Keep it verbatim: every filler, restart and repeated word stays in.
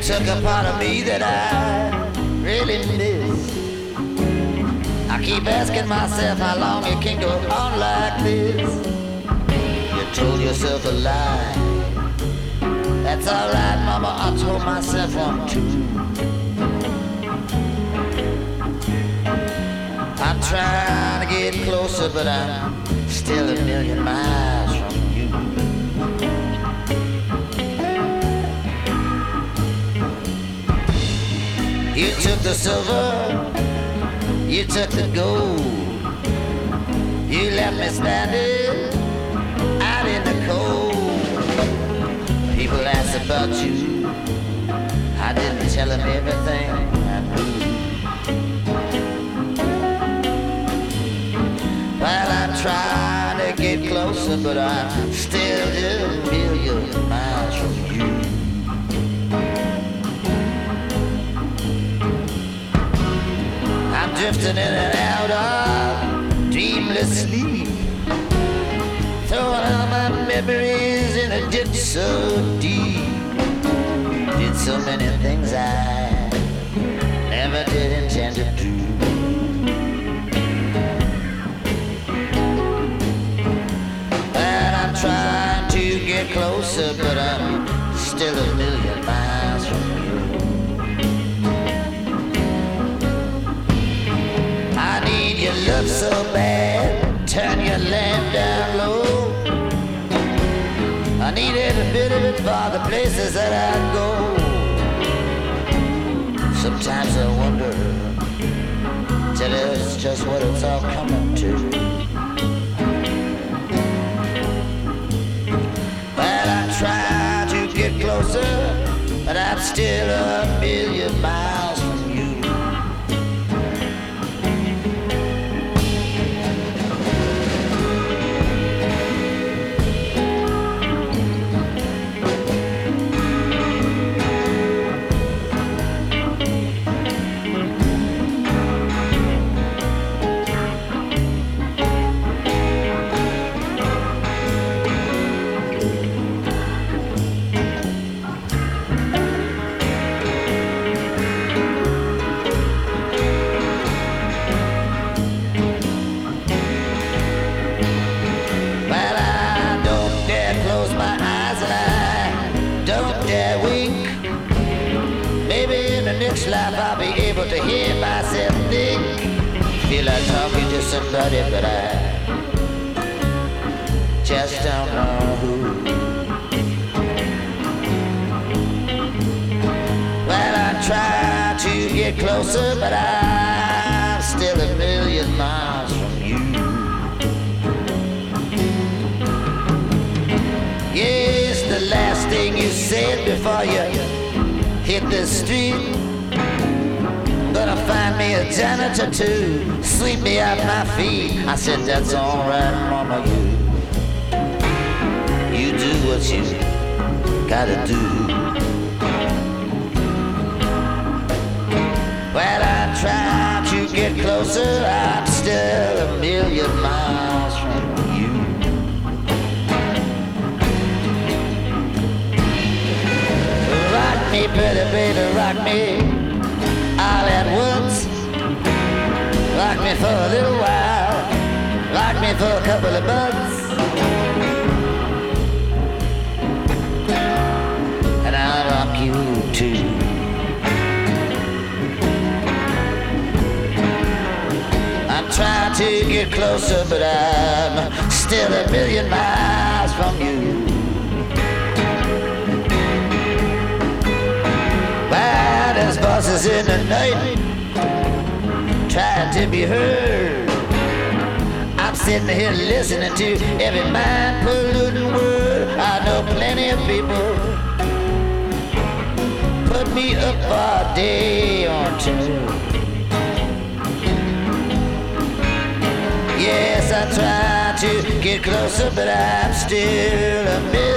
took a part of me that I really miss. I keep asking myself how long you can go on like this. You told yourself a lie. That's alright, mama, I told myself one too. I'm trying to get closer, but I'm still a million miles from you. You took the silver, you took the gold. You left me standing out in the cold. People ask about you, I didn't tell them everything I knew. Well, I'm trying to get closer, but I'm still a million miles from you. I'm drifting in and out of dreamless sleep, throwing all my memories in a ditch so deep. Did so many things I never did intend to do. Trying to get closer, but I'm still a million miles from you. I need your love so bad, turn your lamp down low. I need every bit of it for the places that I go. Sometimes I wonder, tell us just what it's all coming to. Try to get closer, but I'm still a million miles from you. Life I'll be able to hear myself think. Feel like talking to somebody, but I just don't know who. Well, I try to get closer, but I'm still a million miles from you. Yes, the last thing you said before you hit the street. Gonna find me a janitor to sweep me off my feet. I said, that's alright, mama, you You do what you gotta do. Well, I try to get closer, I'm still a million miles from you. Rock me, pretty baby, rock me all at once. Rock me for a little while, rock me for a couple of months, and I'll rock you too. I'm trying to get closer, but I'm still a million miles from you. There's voices in the night trying to be heard. I'm sitting here listening to every mind-polluting word. I know plenty of people put me up for a day or two. Yes, I try to get closer, but I'm still a million